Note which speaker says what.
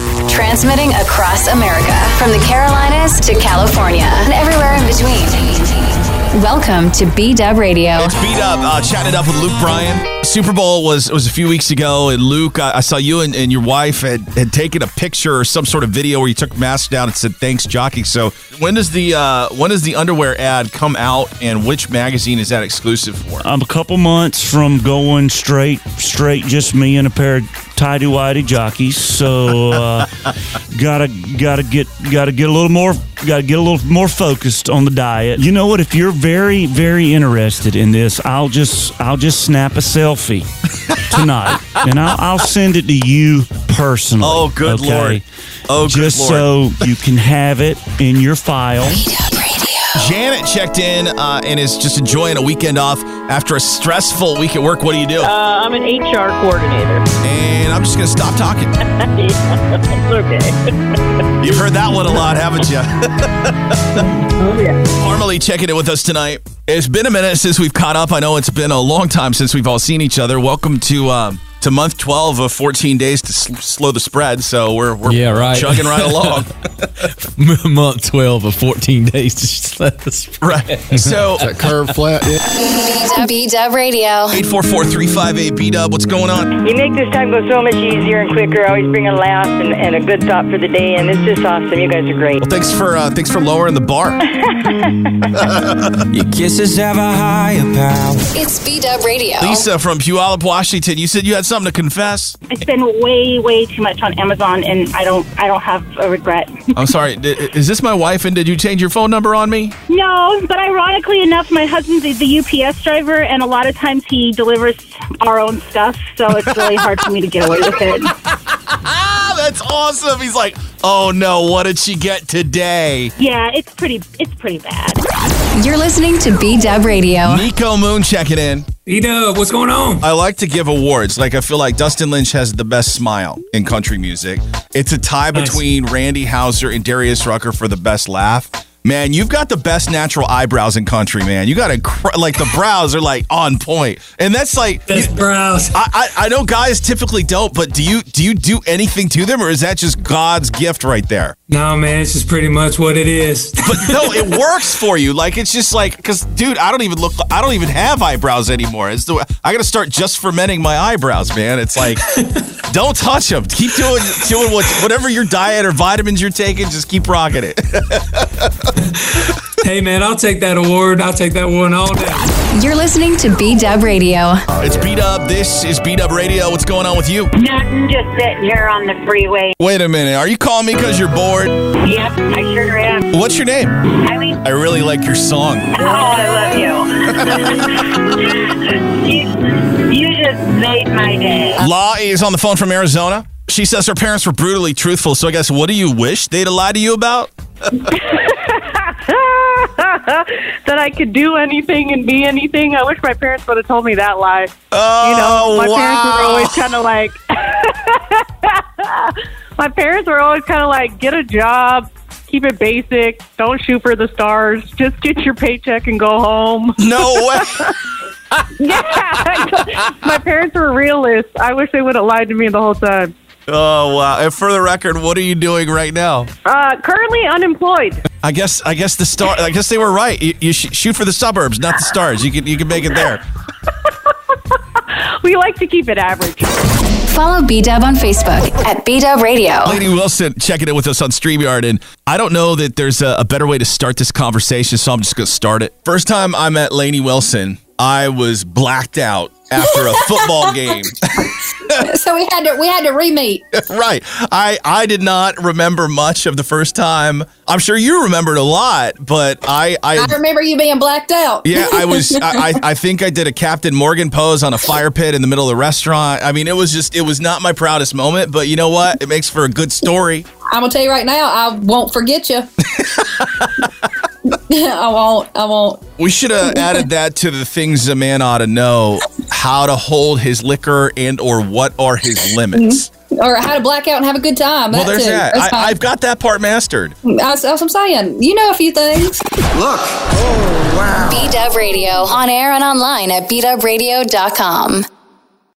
Speaker 1: Transmitting across America, from the Carolinas to California, and everywhere in between. Welcome to B-Dub Radio.
Speaker 2: It's B-Dub, chatting it up with Luke Bryan. Super Bowl was a few weeks ago, and Luke, I saw you and your wife had taken a picture or some sort of video where you took masks down and said, "Thanks, jockey." So when does the underwear ad come out, and which magazine is that exclusive for?
Speaker 3: I'm a couple months from going straight, just me and a pair of tidy-whitey jockeys. So gotta get a little more focused on the diet. You know what? If you're very, very interested in this, I'll just snap a selfie tonight, and I'll send it to you personally.
Speaker 2: Oh, good Lord! Oh, good
Speaker 3: just
Speaker 2: Lord.
Speaker 3: So you can have it in your file.
Speaker 2: Janet checked in and is just enjoying a weekend off after a stressful week at work. What do?
Speaker 4: I'm an HR coordinator.
Speaker 2: And I'm just going to stop talking.
Speaker 4: It's okay.
Speaker 2: You've heard that one a lot, haven't you?
Speaker 4: Oh, yeah.
Speaker 2: Normally checking in with us tonight. It's been a minute since we've caught up. I know it's been a long time since we've all seen each other. Welcome to month 12 of 14 days to slow the spread. So we're chugging right along.
Speaker 5: Month 12 of 14 days to slow the spread.
Speaker 2: Right. So
Speaker 6: that curve flat. Yeah.
Speaker 1: B-Dub Radio.
Speaker 2: 844-358-B-Dub. What's going on?
Speaker 4: You make this time go so much easier and quicker. Always bring a laugh and a good thought for the day, and it's just awesome. You guys are great.
Speaker 2: Well, thanks for lowering the bar.
Speaker 7: Your kisses have a higher power.
Speaker 1: It's B-Dub Radio.
Speaker 2: Lisa from Puyallup, Washington. You said you had something to confess.
Speaker 8: I spend way too much on Amazon, and I don't have a regret.
Speaker 2: I'm sorry. Is this my wife, and did you change your phone number on me?
Speaker 8: No, but ironically enough, my husband's the UPS driver, and a lot of times he delivers our own stuff, so it's really hard for me to get away with it.
Speaker 2: That's awesome. He's like, oh no, what did she get today?
Speaker 8: Yeah, it's pretty bad.
Speaker 1: You're listening to B-Dub Radio.
Speaker 2: Nico Moon checking in.
Speaker 7: B-Dub, what's going on?
Speaker 2: I like to give awards. Like, I feel like Dustin Lynch has the best smile in country music. It's a tie between Randy Houser and Darius Rucker for the best laugh. Man, you've got the best natural eyebrows in country, man. You got the brows are like on point, and that's like
Speaker 7: best brows.
Speaker 2: I know guys typically don't, but do you do anything to them, or is that just God's gift right there?
Speaker 7: No, man, it's just pretty much what it is.
Speaker 2: But no, it works for you. Like, it's just like, because dude, I don't even have eyebrows anymore. I got to start just fermenting my eyebrows, man. It's like, don't touch them. Keep doing whatever your diet or vitamins you're taking. Just keep rocking it.
Speaker 7: Hey, man, I'll take that award. I'll take that one all day.
Speaker 1: You're listening to B-Dub Radio.
Speaker 2: It's B-Dub. This is B-Dub Radio. What's going on with you?
Speaker 4: Nothing, just sitting here on the freeway.
Speaker 2: Wait a minute. Are you calling me because you're bored?
Speaker 4: Yep, I sure am.
Speaker 2: What's your name?
Speaker 4: Eileen.
Speaker 2: I really like your song.
Speaker 4: Oh, I love you. You just made my day.
Speaker 2: La is on the phone from Arizona. She says her parents were brutally truthful. So I guess, what do you wish they'd have lied to you about?
Speaker 8: That I could do anything and be anything. I wish my parents would have told me that lie.
Speaker 2: Oh,
Speaker 8: my parents were always kind of like, get a job, keep it basic, don't shoot for the stars, just get your paycheck and go home.
Speaker 2: No way.
Speaker 8: Yeah, my parents were realists. I wish they would have lied to me the whole time.
Speaker 2: Oh, wow. And for the record, what are you doing right now?
Speaker 8: Currently unemployed.
Speaker 2: I guess they were right. You shoot for the suburbs, not the stars. You can make it there.
Speaker 8: We like to keep it average.
Speaker 1: Follow B-Dub on Facebook at B-Dub Radio.
Speaker 2: Lady Wilson checking in with us on StreamYard, and I don't know that there's a better way to start this conversation, so I'm just going to start it. First time I met Lainey Wilson, I was blacked out after a football game.
Speaker 9: So we had to re-meet.
Speaker 2: Right. I did not remember much of the first time. I'm sure you remembered a lot, but I
Speaker 9: remember you being blacked out.
Speaker 2: Yeah, I think I did a Captain Morgan pose on a fire pit in the middle of the restaurant. I mean, it was not my proudest moment, but you know what? It makes for a good story.
Speaker 9: I'm going to tell you right now, I won't forget you. I won't.
Speaker 2: We should have added that to the things a man ought to know: how to hold his liquor and or what are his limits.
Speaker 9: Or how to black out and have a good time.
Speaker 2: Well, there's that. I've got that part mastered.
Speaker 9: That's what I'm saying. You know a few things.
Speaker 7: Look. Oh, wow.
Speaker 1: B-Dub Radio. On air and online at bdubradio.com.